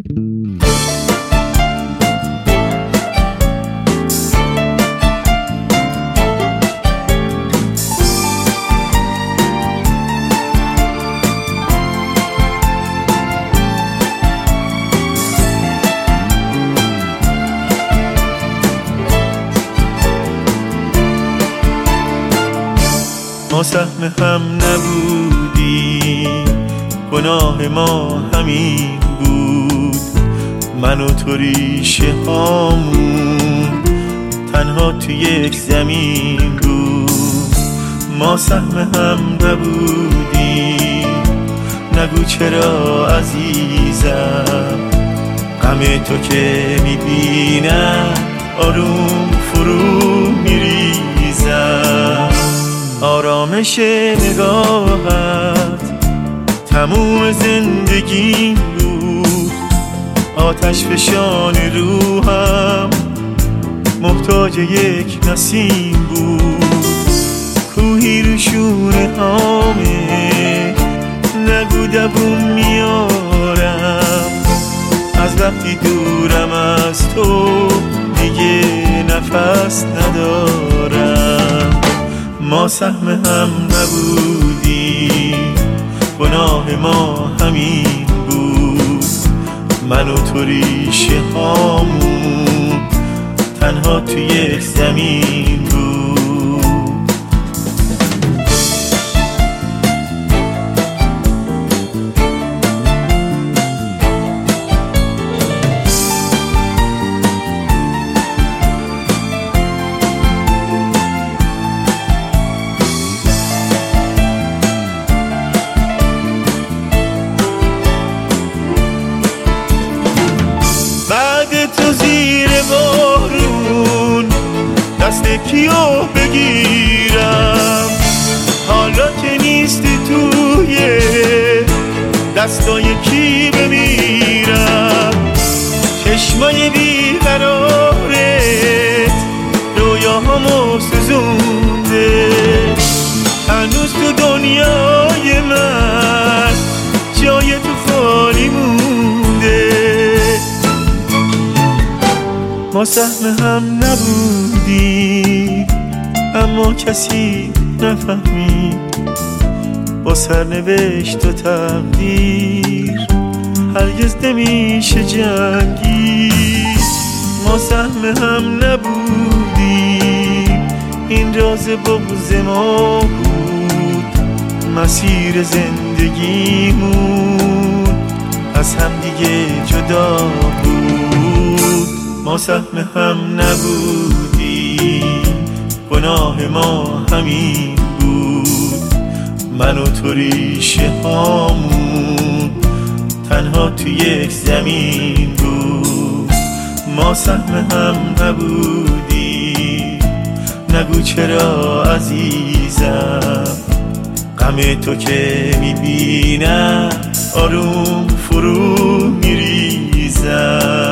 ما سهم هم نبودیم، گناه ما همین بود. من و تو ریشه هامون تنها تو یک زمین بود. ما سهم هم نبودیم، نگو چرا عزیزم. غم تو که میبینم آروم فرو میریزم. آرامش نگاهت تموم زندگی بود. آتش فشان روحم محتاج یک نسیم بود. کوهی رو شونه هامه نگو دووم میارم. از وقتی دورم از تو دیگه نفس ندارم. ما سهم هم نبودیم، گناه ما همین بود. من و تو ریشه هامون تنها تو یک زمین بود. تو زیر بارون دست کیو بگیرم؟ حالا که نیستی توی دستای کی بمیرم؟ چشمای بیقرارت رویاهامو سوزونده. هنوز تو دنیای من جای تو خالی مونده. ما سهم هم نبودیم اما کسی نفهمید. با سرنوشت و تقدیر هرگز نمیشه جنگید. ما سهم هم نبودیم، این راز بغض ما بود. مسیر زندگیمون از هم دیگه جدا بود. ما سهم هم نبودیم، گناه ما همین بود. من و تو ریشه هامون تنها تو یک زمین بود. ما سهم هم نبودیم، نگو چرا عزیزم. غم تو که میبینم آروم فرو میریزم.